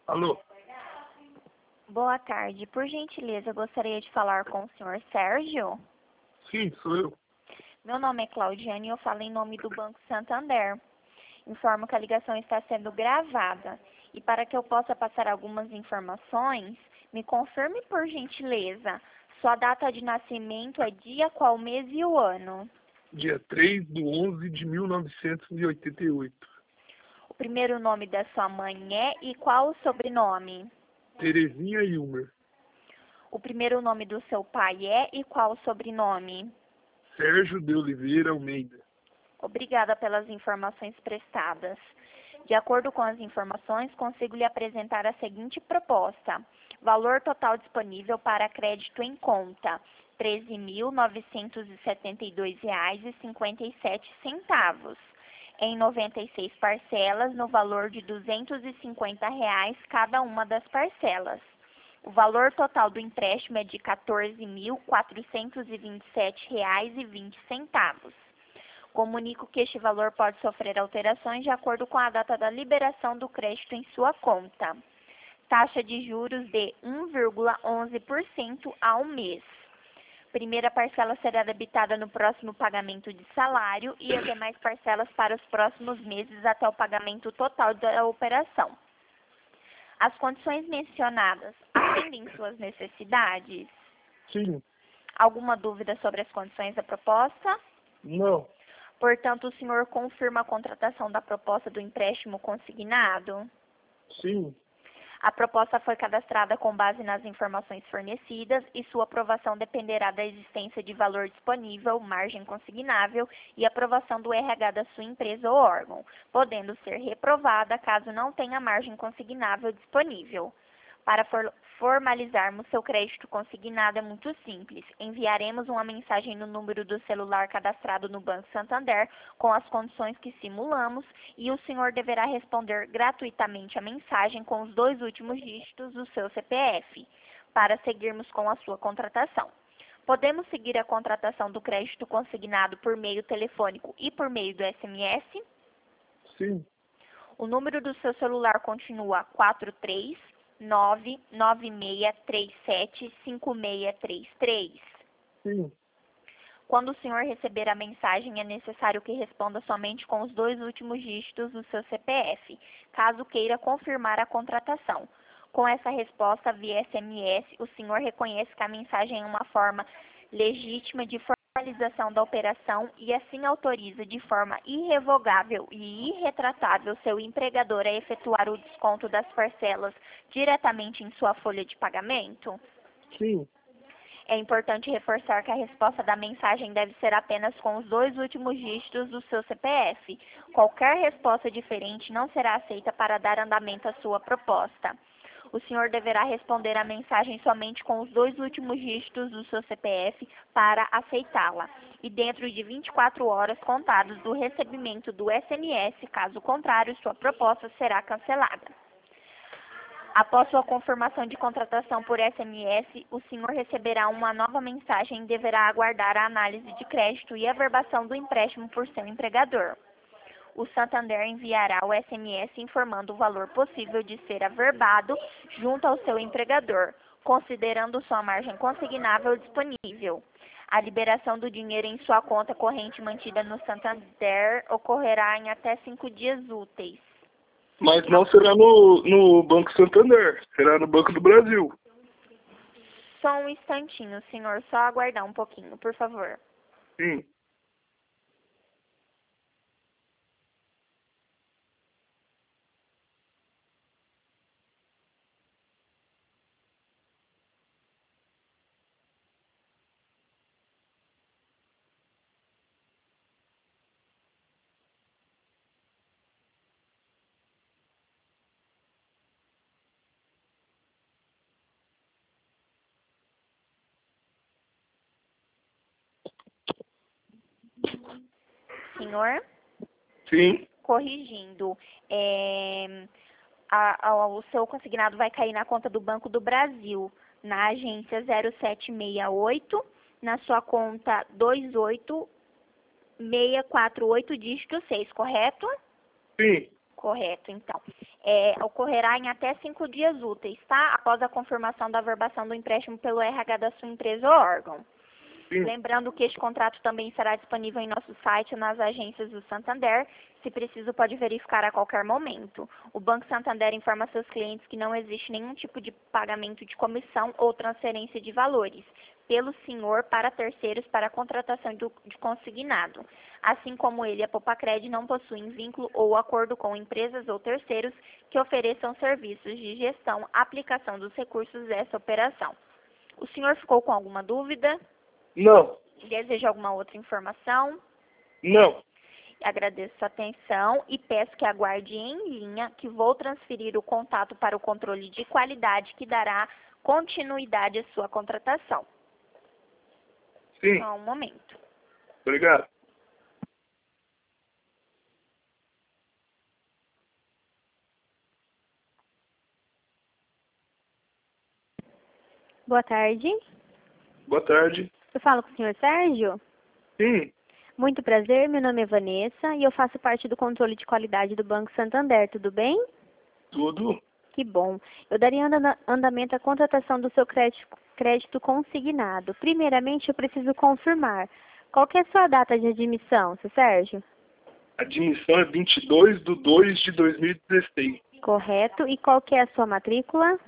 Alô? Boa tarde. Por gentileza, eu gostaria de falar com o senhor Sérgio. Sim, sou eu. Meu nome é Claudiane e eu falo em nome do Banco Santander. Informo que a ligação está sendo gravada. E para que eu possa passar algumas informações, me confirme por gentileza. Sua data de nascimento é dia, qual mês e o ano? Dia 3/11/1988. O primeiro nome da sua mãe é e qual o sobrenome? Terezinha Hilmer. O primeiro nome do seu pai é e qual o sobrenome? Sérgio de Oliveira Almeida. Obrigada pelas informações prestadas. De acordo com as informações, consigo lhe apresentar a seguinte proposta. Valor total disponível para crédito em conta, R$ 13.972,57, em 96 parcelas, no valor de R$ 250 cada uma das parcelas. O valor total do empréstimo é de R$ 14.427,20. Comunico que este valor pode sofrer alterações de acordo com a data da liberação do crédito em sua conta. Taxa de juros de 1,11% ao mês. Primeira parcela será debitada no próximo pagamento de salário e as demais parcelas para os próximos meses até o pagamento total da operação. As condições mencionadas atendem suas necessidades? Sim. Alguma dúvida sobre as condições da proposta? Não. Portanto, o senhor confirma a contratação da proposta do empréstimo consignado? Sim. A proposta foi cadastrada com base nas informações fornecidas e sua aprovação dependerá da existência de valor disponível, margem consignável e aprovação do RH da sua empresa ou órgão, podendo ser reprovada caso não tenha margem consignável disponível. Para formalizarmos seu crédito consignado é muito simples. Enviaremos uma mensagem no número do celular cadastrado no Banco Santander com as condições que simulamos e o senhor deverá responder gratuitamente a mensagem com os 2 últimos dígitos do seu CPF para seguirmos com a sua contratação. Podemos seguir a contratação do crédito consignado por meio telefônico e por meio do SMS? Sim. O número do seu celular continua 43996375633. Sim. Quando o senhor receber a mensagem, é necessário que responda somente com os 2 últimos dígitos do seu CPF, caso queira confirmar a contratação. Com essa resposta via SMS, o senhor reconhece que a mensagem é uma forma legítima de formalização da operação e assim autoriza de forma irrevogável e irretratável seu empregador a efetuar o desconto das parcelas diretamente em sua folha de pagamento? Sim. É importante reforçar que a resposta da mensagem deve ser apenas com os 2 últimos dígitos do seu CPF. Qualquer resposta diferente não será aceita para dar andamento à sua proposta. O senhor deverá responder a mensagem somente com os 2 últimos dígitos do seu CPF para aceitá-la, e dentro de 24 horas contadas do recebimento do SMS, caso contrário, sua proposta será cancelada. Após sua confirmação de contratação por SMS, o senhor receberá uma nova mensagem e deverá aguardar a análise de crédito e averbação do empréstimo por seu empregador. O Santander enviará o SMS informando o valor possível de ser averbado junto ao seu empregador, considerando sua margem consignável disponível. A liberação do dinheiro em sua conta corrente mantida no Santander ocorrerá em até 5 dias úteis. Mas não será no Banco Santander, será no Banco do Brasil. Só um instantinho, senhor. Só aguardar um pouquinho, por favor. Sim. Senhor, Sim. corrigindo, o seu consignado vai cair na conta do Banco do Brasil, na agência 0768, na sua conta 28648, dígito 6, correto? Sim. Correto, então. Ocorrerá em até 5 dias úteis, tá? Após a confirmação da averbação do empréstimo pelo RH da sua empresa ou órgão. Sim. Lembrando que este contrato também será disponível em nosso site ou nas agências do Santander. Se preciso, pode verificar a qualquer momento. O Banco Santander informa seus clientes que não existe nenhum tipo de pagamento de comissão ou transferência de valores pelo senhor para terceiros para a contratação de consignado. Assim como ele, a Popacred não possuem vínculo ou acordo com empresas ou terceiros que ofereçam serviços de gestão, aplicação dos recursos dessa operação. O senhor ficou com alguma dúvida? Não. Deseja alguma outra informação? Não. Agradeço sua atenção e peço que aguarde em linha que vou transferir o contato para o controle de qualidade que dará continuidade à sua contratação. Sim. Só um momento. Obrigado. Boa tarde. Boa tarde. Eu falo com o senhor Sérgio? Sim. Muito prazer, meu nome é Vanessa e eu faço parte do controle de qualidade do Banco Santander, tudo bem? Tudo? Que bom. Eu daria andamento à contratação do seu crédito consignado. Primeiramente, eu preciso confirmar. Qual que é a sua data de admissão, seu Sérgio? A admissão é 22/2/2016. Correto. E qual que é a sua matrícula?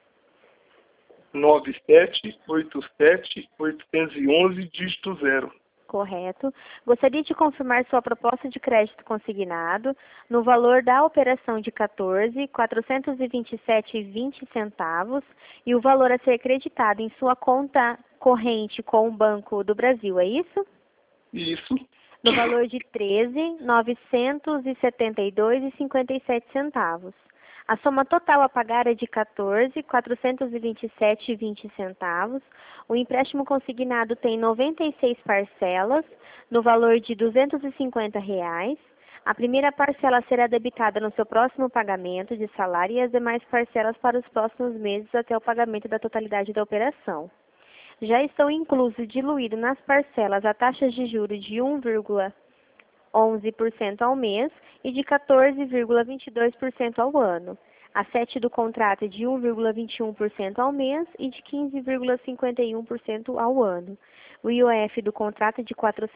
9787-811, dígito 0. Correto. Gostaria de confirmar sua proposta de crédito consignado no valor da operação de 14.427,20 centavos e o valor a ser creditado em sua conta corrente com o Banco do Brasil, é isso? Isso. No valor de 13.972,57 centavos. A soma total a pagar é de 14.427,20 centavos. O empréstimo consignado tem 96 parcelas, no valor de R$ 250. A primeira parcela será debitada no seu próximo pagamento de salário e as demais parcelas para os próximos meses até o pagamento da totalidade da operação. Já estão inclusos diluídos nas parcelas a taxas de juros de 1,11% ao mês e de 14,22% ao ano. A sete do contrato é de 1,21% ao mês e de 15,51% ao ano. O IOF do contrato é de R$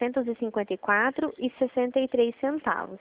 454,63 centavos.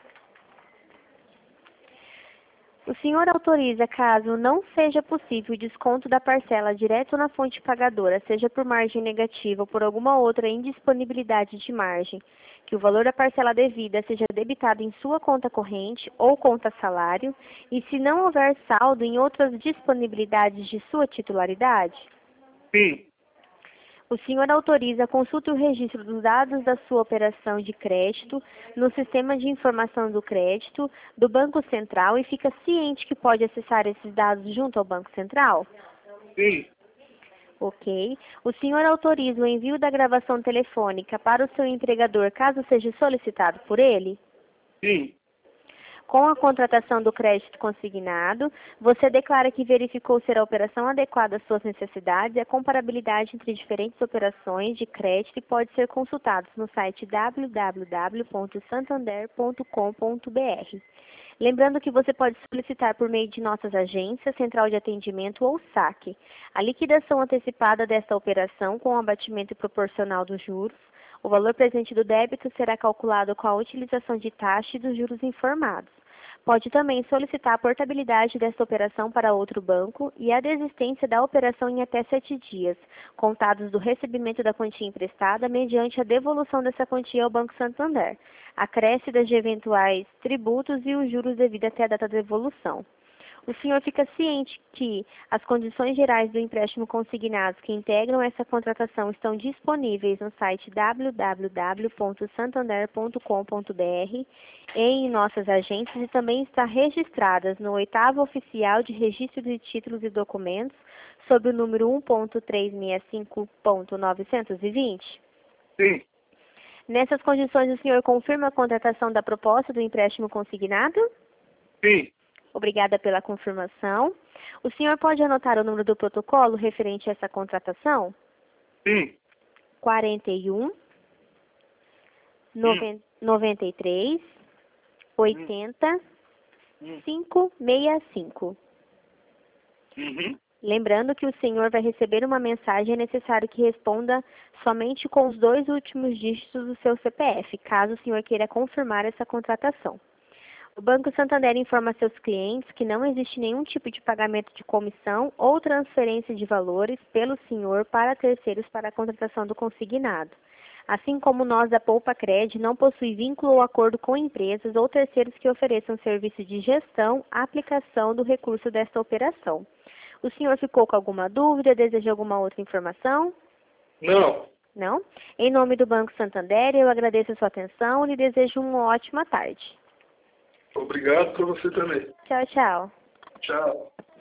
O senhor autoriza, caso não seja possível o desconto da parcela direto na fonte pagadora, seja por margem negativa ou por alguma outra indisponibilidade de margem, que o valor da parcela devida seja debitado em sua conta corrente ou conta salário, e se não houver saldo em outras disponibilidades de sua titularidade? Sim. O senhor autoriza a consulta e o registro dos dados da sua operação de crédito no Sistema de Informação do Crédito do Banco Central e fica ciente que pode acessar esses dados junto ao Banco Central? Sim. Ok. O senhor autoriza o envio da gravação telefônica para o seu empregador caso seja solicitado por ele? Sim. Com a contratação do crédito consignado, você declara que verificou ser a operação adequada às suas necessidades e a comparabilidade entre diferentes operações de crédito e pode ser consultado no site www.santander.com.br. Lembrando que você pode solicitar por meio de nossas agências, central de atendimento ou saque, a liquidação antecipada desta operação com o abatimento proporcional dos juros. O valor presente do débito será calculado com a utilização de taxa e dos juros informados. Pode também solicitar a portabilidade desta operação para outro banco e a desistência da operação em até 7 dias, contados do recebimento da quantia emprestada, mediante a devolução dessa quantia ao Banco Santander, acréscidas de eventuais tributos e os juros devidos até a data da devolução. O senhor fica ciente que as condições gerais do empréstimo consignado que integram essa contratação estão disponíveis no site www.santander.com.br e em nossas agências e também está registradas no 8º Oficial de Registro de Títulos e Documentos sob o número 1.365.920? Sim. Nessas condições, o senhor confirma a contratação da proposta do empréstimo consignado? Sim. Obrigada pela confirmação. O senhor pode anotar o número do protocolo referente a essa contratação? Sim. 41 93 80 565. Uhum. Lembrando que o senhor vai receber uma mensagem, é necessário que responda somente com os 2 últimos dígitos do seu CPF, caso o senhor queira confirmar essa contratação. O Banco Santander informa a seus clientes que não existe nenhum tipo de pagamento de comissão ou transferência de valores pelo senhor para terceiros para a contratação do consignado. Assim como nós da Poupa Cred não possui vínculo ou acordo com empresas ou terceiros que ofereçam serviço de gestão, aplicação do recurso desta operação. O senhor ficou com alguma dúvida? Deseja alguma outra informação? Não. Não? Em nome do Banco Santander, eu agradeço a sua atenção e lhe desejo uma ótima tarde. Obrigado para você também. Tchau, tchau. Tchau.